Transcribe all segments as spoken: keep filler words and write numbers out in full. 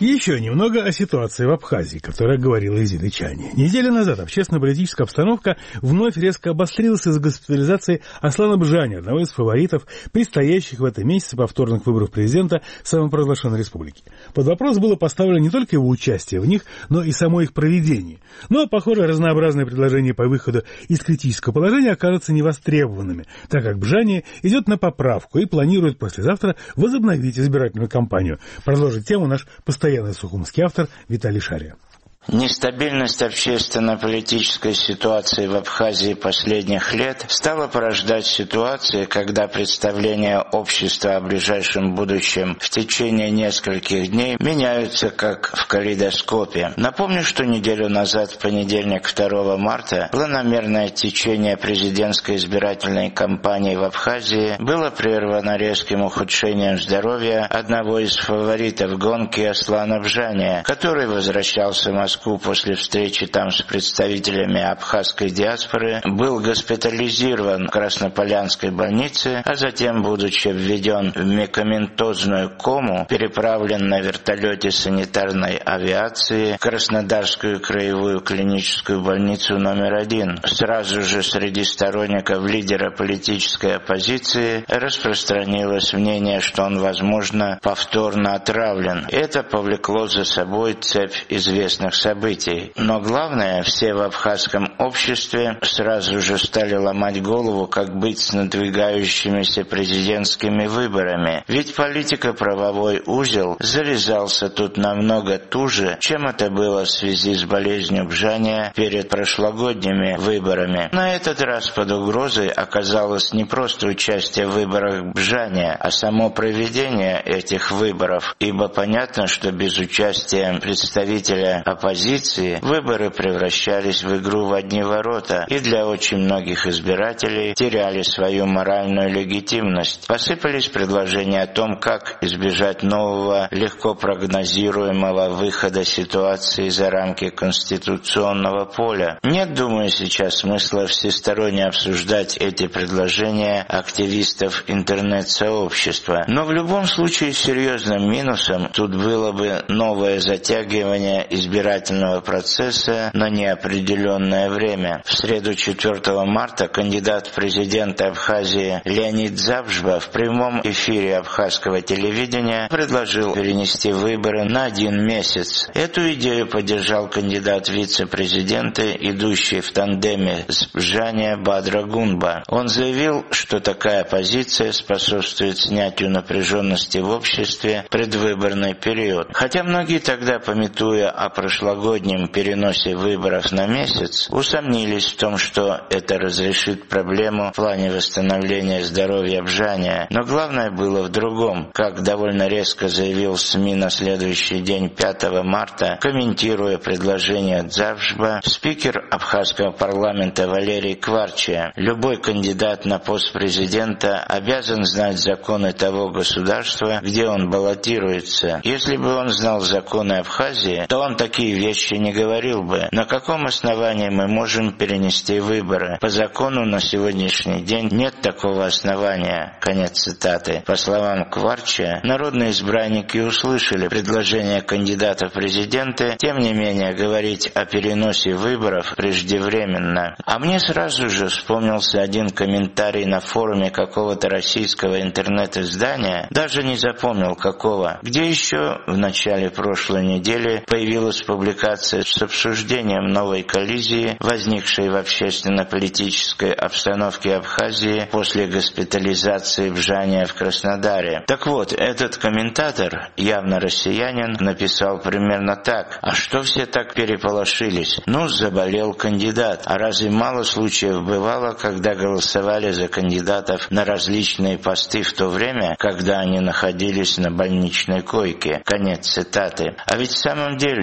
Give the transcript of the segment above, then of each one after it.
И еще немного о ситуации в Абхазии, которая говорила Изида Чани. Неделю назад общественно-политическая обстановка вновь резко обострилась из-за госпитализации Аслана Бжани, одного из фаворитов предстоящих в этом месяце повторных выборов президента самопровозглашенной республики. Под вопрос было поставлено не только его участие в них, но и само их проведение. Но, похоже, разнообразные предложения по выходу из критического положения окажутся невостребованными, так как Бжани идет на поправку и планирует послезавтра возобновить избирательную кампанию. Продолжит тему наш постоянный сухумский автор Виталий Шария. Нестабильность общественно-политической ситуации в Абхазии последних лет стала порождать ситуации, когда представления общества о ближайшем будущем в течение нескольких дней меняются как в калейдоскопе. Напомню, что неделю назад, в понедельник, второго марта, планомерное течение президентской избирательной кампании в Абхазии было прервано резким ухудшением здоровья одного из фаворитов гонки Аслана Бжани, который возвращался в Москву после встречи там с представителями абхазской диаспоры, был госпитализирован в Краснополянской больнице, а затем, будучи введен в медикаментозную кому, переправлен на вертолете санитарной авиации в Краснодарскую краевую клиническую больницу номер один. Сразу же среди сторонников лидера политической оппозиции распространилось мнение, что он, возможно, повторно отравлен. Это повлекло за собой цепь известных событий. Но главное, все в абхазском обществе сразу же стали ломать голову, как быть с надвигающимися президентскими выборами. Ведь политико-правовой узел завязался тут намного туже, чем это было в связи с болезнью Бжани перед прошлогодними выборами. На этот раз под угрозой оказалось не просто участие в выборах Бжани, а само проведение этих выборов, ибо понятно, что без участия представителя оппозиции выборы превращались в игру в одни ворота и для очень многих избирателей теряли свою моральную легитимность. Посыпались предложения о том, как избежать нового, легко прогнозируемого выхода ситуации за рамки конституционного поля. Нет, думаю, сейчас смысла всесторонне обсуждать эти предложения активистов интернет-сообщества. Но в любом случае серьезным минусом тут было бы новое затягивание избирательного процесса на неопределенное время. В среду четвёртого марта кандидат в президенты Абхазии Леонид Завжба в прямом эфире абхазского телевидения предложил перенести выборы на один месяц. Эту идею поддержал кандидат в вице-президенты, идущий в тандеме с Бжани Бадра Гунба. Он заявил, что такая позиция способствует снятию напряженности в обществе в предвыборный период. Хотя многие тогда, памятуя о прошлогоднем переносе выборов на месяц, усомнились в том, что это разрешит проблему в плане восстановления здоровья Бжани. Но главное было в другом. Как довольно резко заявил СМИ на следующий день, пятого марта, комментируя предложение Завжба, спикер абхазского парламента Валерий Кварчия: любой кандидат на пост президента обязан знать законы того государства, где он баллотируется. Если бы он знал законы Абхазии, то он такие вещи не говорил бы. На каком основании мы можем перенести выборы? По закону на сегодняшний день нет такого основания. Конец цитаты. По словам Кварча, народные избранники услышали предложение кандидата в президенты, тем не менее говорить о переносе выборов преждевременно. А мне сразу же вспомнился один комментарий на форуме какого-то российского интернет-издания, даже не запомнил какого, где еще в начале прошлой недели появилась публикация с обсуждением новой коллизии, возникшей в общественно-политической обстановке Абхазии после госпитализации Бжани в Краснодаре. Так вот, этот комментатор, явно россиянин, написал примерно так: а что все так переполошились? Ну, заболел кандидат. А разве мало случаев бывало, когда голосовали за кандидатов на различные посты в то время, когда они находились на больничной койке? Конец цитаты. А ведь в самом деле вы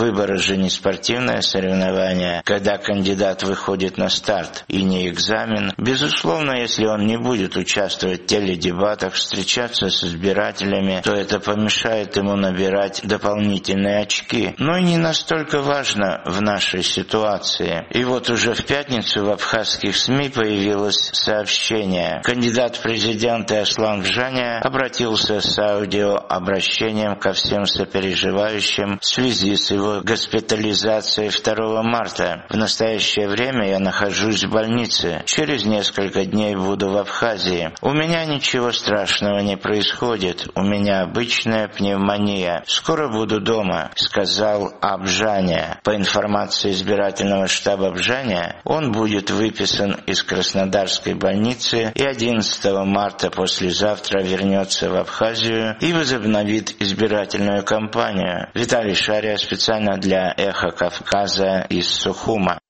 Выборы же не спортивное соревнование, когда кандидат выходит на старт, и не экзамен. Безусловно, если он не будет участвовать в теледебатах, встречаться с избирателями, то это помешает ему набирать дополнительные очки. Но и не настолько важно в нашей ситуации. И вот уже в пятницу в абхазских СМИ появилось сообщение. Кандидат в президенты Аслан Бжаня обратился с аудиообращением ко всем сопереживающим в связи с его госпитализацией второго марта. В настоящее время я нахожусь в больнице. Через несколько дней буду в Абхазии. У меня ничего страшного не происходит. У меня обычная пневмония. Скоро буду дома, сказал Абжаня. По информации избирательного штаба Бжаня, он будет выписан из Краснодарской больницы и одиннадцатого марта послезавтра вернется в Абхазию и возобновит избирательную кампанию. Виталий Шария специально для «Эхо Кавказа» из Сухума.